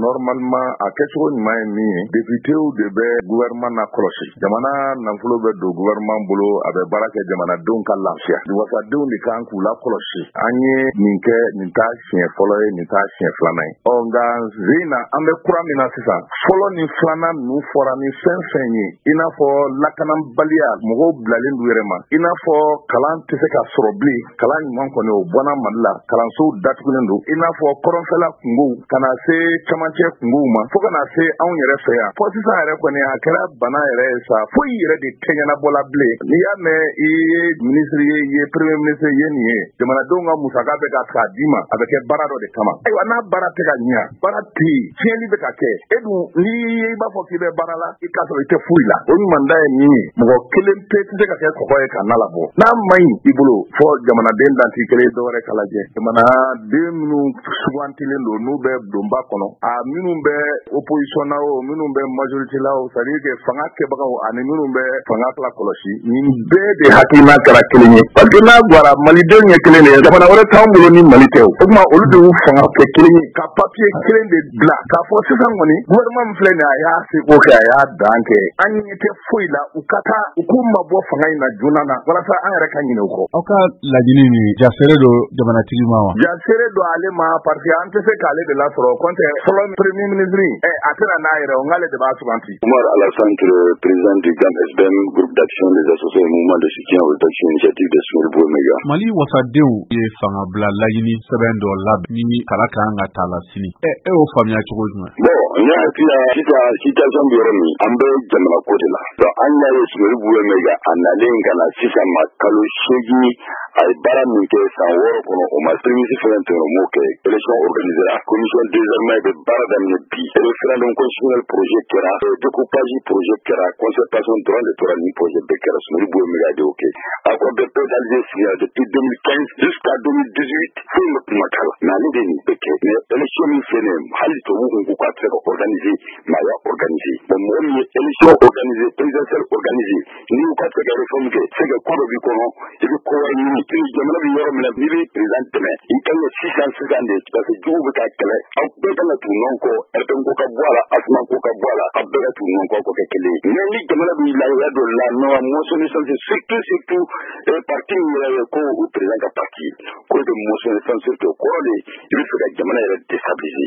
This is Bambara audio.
normalement a kɛcogo ɲuman ye min ye députéw de bɛ gouvernement na kɔlɔsi jamana nafolo bɛ don gouvernement bolo a bɛ baara kɛ jamanadenw ka lafiya wasadenw de kan k'u la kɔlɔsi an ye nin kɛ nin t'a siɲɛ fɔlɔ ye nin t'a siɲɛ filanan ye nka Zeyna an bɛ kura min na sisan fɔlɔ ni filanan ninnu fɔra ni fɛn fɛn ye i n'a fɔ lakanabaliya mɔgɔw bilalen du yɛrɛ ma i n'a fɔ kalan tɛ se ka sɔrɔ bilen kalan ɲuman kɔni o bɔna Mali la kalansow datugulen don i n'a fɔ kɔrɔnfɛla kungow ka na se camancɛ kungow ma fo ka na se anw yɛrɛ fɛ yan fɔ sisan yɛrɛ kɔni a kɛra bana yɛrɛ ye sa foyi yɛrɛ de tɛ ɲɛnabɔla bilen n'i y'a mɛn i ye minisiri ye i ye premier ministre ye nin ye jamanadenw ka musaka bɛ ka k'a d'i ma a bɛ kɛ baara dɔ de kama ayiwa n'a baara tɛ ka ɲɛ baara tɛ yen tiɲɛli bɛ ka kɛ e dun n'i ye i b'a fɔ k'i bɛ baara la i k'a sɔrɔ i tɛ foyi la o ɲumanda ye min ye mɔgɔ kelen pe tɛ se ka kɛ kɔgɔ ye ka na labɔ n'a ma ɲi i bolo fɔ jamanaden dantigi kelen dɔwɛrɛ ka lajɛ jamanaden minnu sugantilen don n'u bɛ donba kɔnɔ a minnu bɛ opposition na o minnu bɛ majorité la o c'est à dire que fanga kɛbagaw ani minnu bɛ fanga la kɔlɔsi nin bɛɛ de hakilina kɛra kelen ye parce que n'a gwara malidenw ye kelen de ye jamana wɛrɛ t'anw bolo ni Mali tɛ o tuma olu de y'u fanga kɛ kelen ye ka papier kelen de bila k'a fɔ sisan kɔni gouvernement min filɛ nin a y'a seko kɛ a y'a dan kɛ an ɲɛ tɛ foyi la u ka taa u k'u mabɔ fanga in na joona na walasa an yɛrɛ ka ɲinɛ o kɔ. Aw ka laɲini nin jasere do jamanatigi ma wa? Jasere do ale ma parce que an tɛ se k'ale de lasɔrɔ kɔntɛ fɔlɔ premier ministre a tɛna n'a yɛrɛ o nk'ale de b'a suganti. Oumar Alassane Touré, président du GAM-SBM, groupe d'action des associations et mouvements de soutien aux actions initiatives de Soumaïla Bouméga. Mali wasadenw ye fangabila laɲini sɛbɛn dɔ labɛn ni kala kan ka taa la sini. E y'o faamuya cogo jumɛn? Bon, n y'a hakili la situation bɛ yɔrɔ min an bɛ jamana ko de la. Donc an y'a ye Soumaïla Bouméga a nalen ka na sisan ma kalo 8 a ye baara min kɛ san 6 kɔnɔ o ma service fɛn tɛmɛ o m'o kɛ élection organisée la commission désormais bɛ baara daminɛ bi référendum constitutionnel projet kɛra découpage projet kɛra concertation droit de tora ni projet bɛɛ kɛra Soumaïla Bouméga de o kɛ accord de paix d'Alger signé depuis 2015 jusqu'à 2018 foyi ma kuma k'a la mais ale de nin bɛɛ kɛ mais élection min filɛ nin ye hali tubabuw kun ko k'a tɛ se ka organiser mais a y'a organiser bon mɔgɔ min ye élection organisée présidentielle organisée n'i y'u ka se ka réforme kɛ c'est que ko dɔ b'i kɔnɔ i bɛ ko wɛrɛ ɲini jamana bɛ yɔrɔ min na n'i bɛ président dɛmɛ i kan ka sisan de parce que juguw bɛ ka kɛlɛ aw bɛɛ kan ka tugu ɲɔgɔn kɔ RPM ko ka bɔ a la ASMA ko ka bɔ a la aw bɛɛ ka tugu ɲɔgɔn kɔ k'o kɛ kelen ye mais ni jamana bɛ lahiya dɔ la non motion de censure surtout parti min yɛrɛ ye ko o président ka parti ko de motion de censure kɛ o kɔrɔ de i bɛ fɛ ka jamana yɛrɛ déstabiliser